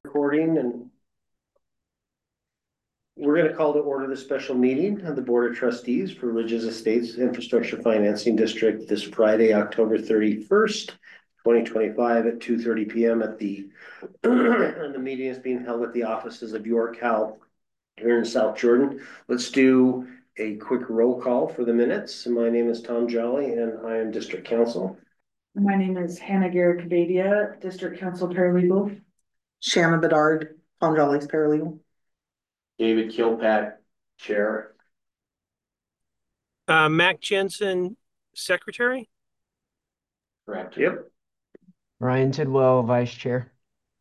Recording, and we're going to call to order the special meeting of the Board of Trustees for Ridges Estates Infrastructure Financing District this Friday, October 31st, 2025 at 2:30 p.m. at the and the meeting is being held at the offices of York Howe here in South Jordan. Let's do a quick roll call for the minutes. My name is Tom Jolly and I am District Counsel. My name is Hannah Garrett-Cavadia, District Counsel Paralegal. Shannon Bedard, Tom Jolly's paralegal. David Kilpack, Chair. Mac Jensen, Secretary. Correct. Yep. Ryan Tidwell, Vice Chair.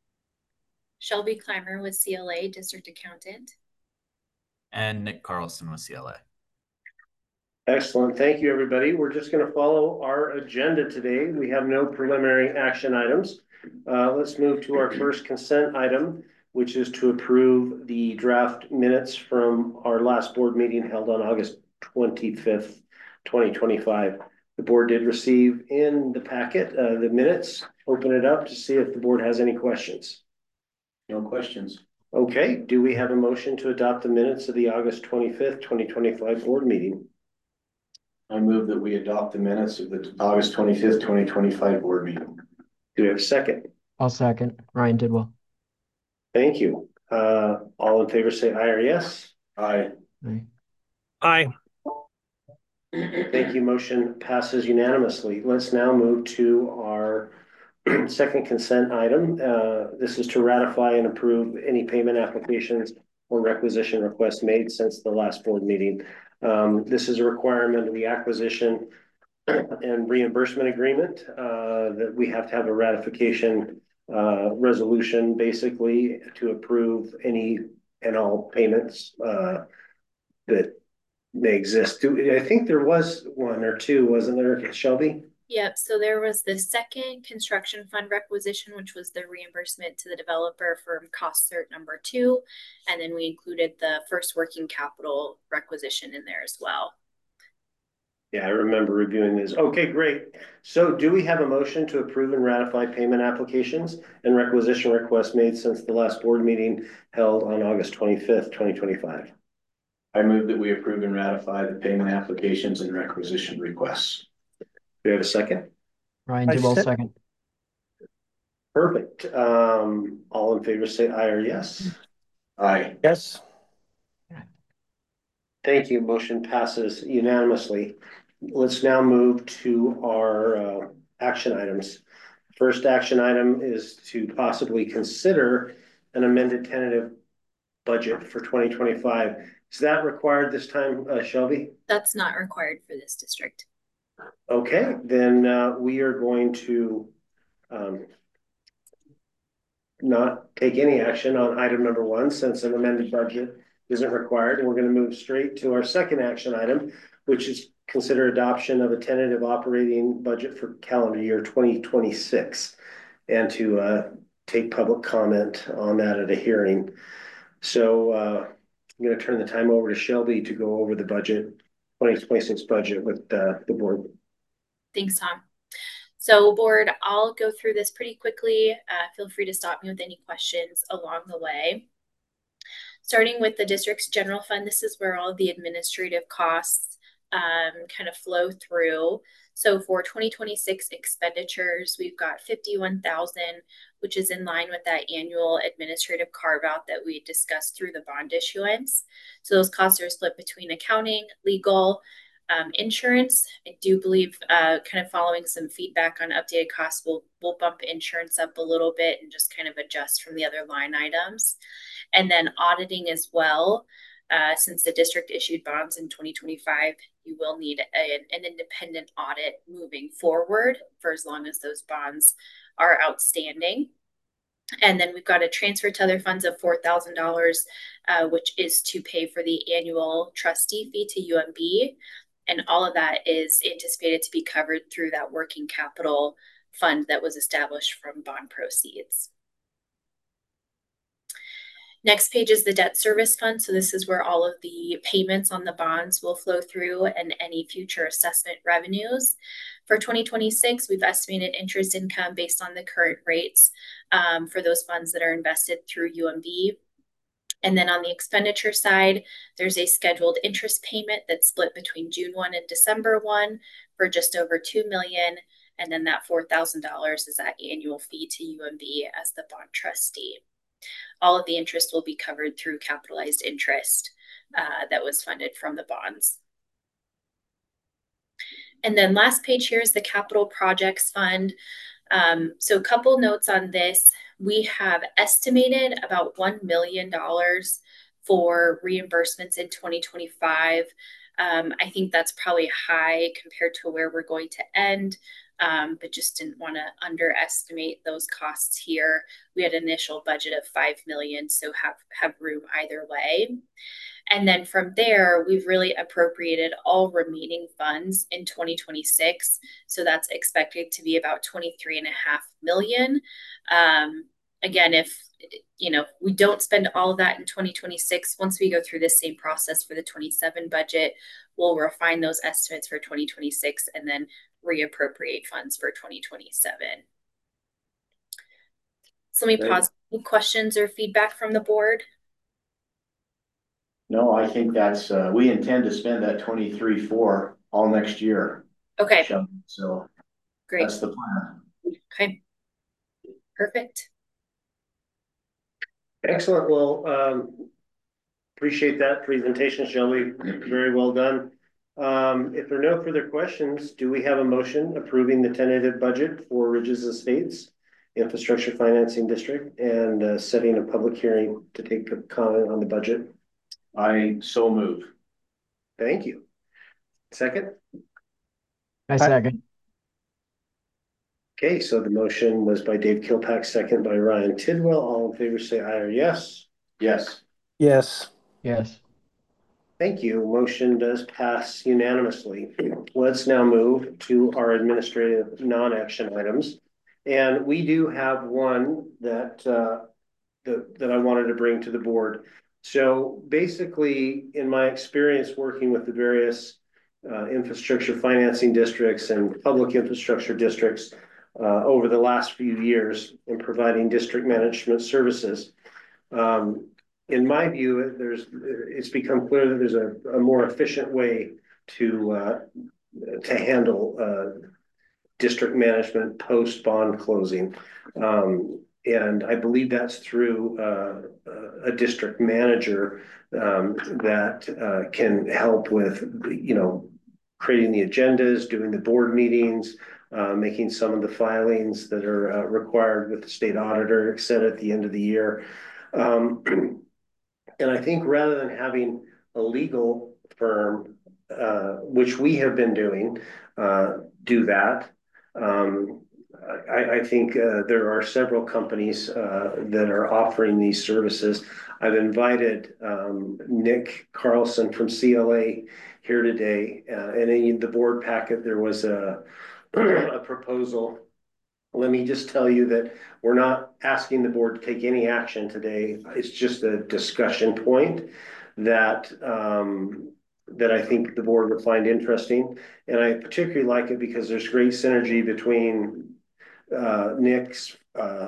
Shelby Clymer with CLA, District Accountant. And Nick Carlson with CLA. Excellent. Thank you, everybody. We're just going to follow our agenda today. We have no preliminary action items. Let's move to our first consent item, which is to approve the draft minutes from our last board meeting held on August 25th, 2025. The board did receive in the packet the minutes. Open it up to see if the board has any questions. No questions. Okay. Do we have a motion to adopt the minutes of the August 25th, 2025 board meeting? I move that we adopt the minutes of the August 25th, 2025 board meeting. Do we have a second? I'll second. Ryan Tidwell. Thank you. All in favor say aye or yes. Aye. Aye. Thank you. Motion passes unanimously. Let's now move to our second consent item. This is to ratify and approve any payment applications or requisition requests made since the last board meeting. This is a requirement of the acquisition and reimbursement agreement that we have to have a ratification resolution basically to approve any and all payments that may exist. I think there was one or two, wasn't there, Shelby? Yep, so there was the second construction fund requisition, which was the reimbursement to the developer for cost cert number 2. And then we included the first working capital requisition in there as well. Yeah, I remember reviewing this. Okay, great. So do we have a motion to approve and ratify payment applications and requisition requests made since the last board meeting held on August 25th, 2025? I move that we approve and ratify the payment applications and requisition requests. Do we have a second? Ryan Tidwell, second. Perfect. All in favor say aye or yes. Aye. Yes. Thank you. Motion passes unanimously. Let's now move to our action items. First action item is to possibly consider an amended tentative budget for 2025. Is that required this time, Shelby? That's not required for this district. Okay, then we are going to not take any action on item number 1 since an amended budget isn't required. And we're going to move straight to our second action item, which is consider adoption of a tentative operating budget for calendar year 2026 and to take public comment on that at a hearing. So I'm going to turn the time over to Shelby to go over the budget, 2026 budget with the board. Thanks, Tom. So board, I'll go through this pretty quickly. Feel free to stop me with any questions along the way. Starting with the district's general fund, this is where all the administrative costs kind of flow through. So for 2026 expenditures, we've got $51,000, which is in line with that annual administrative carve out that we discussed through the bond issuance. So those costs are split between accounting, legal, insurance. I do believe kind of following some feedback on updated costs, we'll bump insurance up a little bit and just kind of adjust from the other line items. And then auditing as well. Since the district issued bonds in 2025, you will need an independent audit moving forward for as long as those bonds are outstanding. And then we've got a transfer to other funds of $4,000, which is to pay for the annual trustee fee to UMB. And all of that is anticipated to be covered through that working capital fund that was established from bond proceeds. Next page is the debt service fund. So this is where all of the payments on the bonds will flow through and any future assessment revenues. For 2026, we've estimated interest income based on the current rates for those funds that are invested through UMB. And then on the expenditure side, there's a scheduled interest payment that's split between June 1 and December 1 for just over $2 million. And then that $4,000 is that annual fee to UMB as the bond trustee. All of the interest will be covered through capitalized interest that was funded from the bonds. And then last page here is the capital projects fund. So a couple notes on this. We have estimated about $1 million for reimbursements in 2025. I think that's probably high compared to where we're going to end, but just didn't want to underestimate those costs here. We had an initial budget of $5 million, so have room either way. And then from there, we've really appropriated all remaining funds in 2026. So that's expected to be about $23.5 million. Again, if we don't spend all of that in 2026, once we go through this same process for the 27 budget, we'll refine those estimates for 2026 and then reappropriate funds for 2027. So let me pause. Any questions or feedback from the board? No, I think that's, we intend to spend that 23.4 all next year. Okay. So great. That's the plan. Okay. Perfect. Excellent. Well, appreciate that presentation, Shelby. Very well done. If there are no further questions, do we have a motion approving the tentative budget for Ridges Estates Infrastructure Financing District and setting a public hearing to take a comment on the budget? I so move. Thank you. Second? I second. Okay, so the motion was by Dave Kilpack, second by Ryan Tidwell. All in favor say aye or yes. Yes. Yes. Yes. Thank you. Motion does pass unanimously. Let's now move to our administrative non-action items. And we do have one that I wanted to bring to the board. So basically, in my experience working with the various infrastructure financing districts and public infrastructure districts over the last few years in providing district management services, in my view, it's become clear that there's a more efficient way to handle district management post bond closing. And I believe that's through a district manager that can help with, creating the agendas, doing the board meetings, making some of the filings that are required with the state auditor, et cetera, at the end of the year. And I think rather than having a legal firm, which we have been doing, do that, I think there are several companies that are offering these services. I've invited Nick Carlson from CLA here today, and in the board packet there was a proposal. Let me just tell you that we're not asking the board to take any action today. It's just a discussion point that I think the board would find interesting. And I particularly like it because there's great synergy between Nick's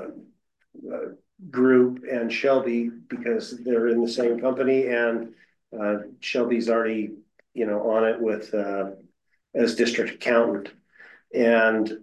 group and Shelby, because they're in the same company, and Shelby's already, on it with as district accountant. And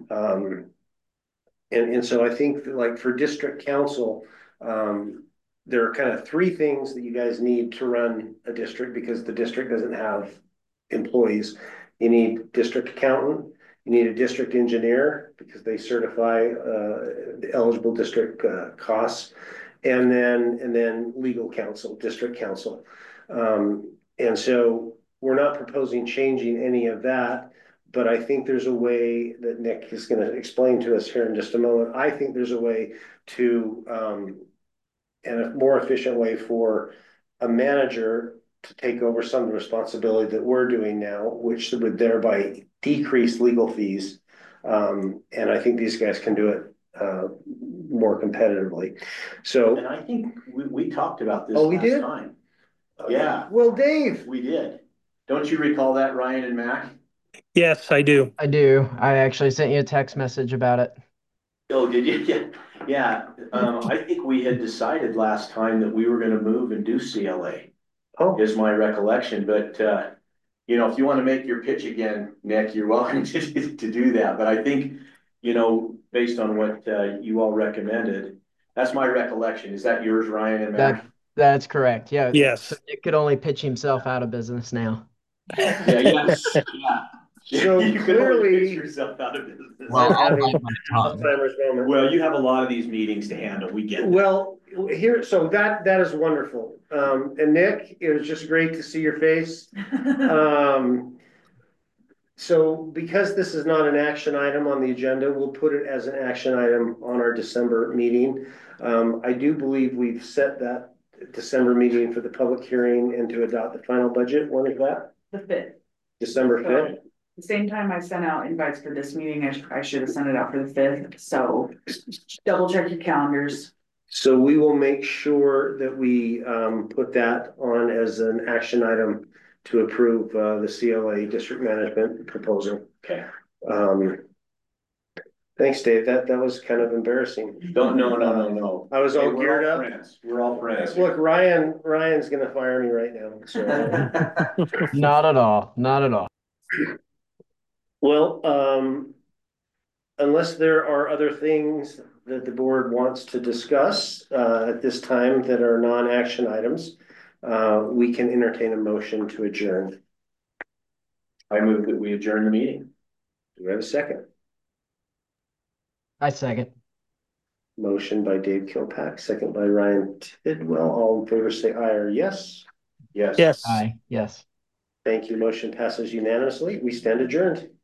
so I think that, like, for district council, there are kind of three things that you guys need to run a district, because the district doesn't have employees. You need district accountant, you need a district engineer because they certify the eligible district costs, and then legal counsel, district counsel. And so we're not proposing changing any of that, but I think there's a way that Nick is going to explain to us here in just a moment. I think there's a way to, and a more efficient way for a manager to take over some of the responsibility that we're doing now, which would thereby decrease legal fees. And I think these guys can do it more competitively. So, And I think we talked about this Oh, we last did? time. Yeah, well, Dave, we did. Don't you recall that, Ryan and Mac? Yes, I do. I do. I actually sent you a text message about it. Oh, did you? Yeah, yeah. I think we had decided last time that we were gonna move and do CLA, oh, is my recollection, but, you know, if you wanna make your pitch again, Nick, you're welcome to do that, but I think, you know, based on what, you all recommended, that's my recollection. Is that yours, Ryan and Mac? That's correct. Yeah. Yes. So Nick could only pitch himself out of business now. Yeah, yes, yeah. So You could only clearly- pitch yourself out of business. Well, I'll having bite my tongue. Alzheimer's moment. Well, you have a lot of these meetings to handle, we get it. Well, here, so that is wonderful. And Nick, it was just great to see your face. So because this is not an action item on the agenda, we'll put it as an action item on our December meeting. I do believe we've set that December meeting for the public hearing and to adopt the final budget. When is that? The 5th. December 5th? The same time I sent out invites for this meeting, I should have sent it out for the 5th, so double check your calendars. So we will make sure that we put that on as an action item to approve the CLA district management proposal. Okay. Thanks, Dave. That was kind of embarrassing. No. I was all Hey, we're geared up. friends. We're all friends. Look, Ryan's gonna fire me right now, so. Not at all. Not at all. Well, unless there are other things that the board wants to discuss at this time that are non-action items, we can entertain a motion to adjourn. I move that we adjourn the meeting. Do we have a second? I second. Motion by Dave Kilpack, second by Ryan Tidwell. All in favor say aye or yes. Yes. Yes. Aye. Yes. Thank you. Motion passes unanimously. We stand adjourned.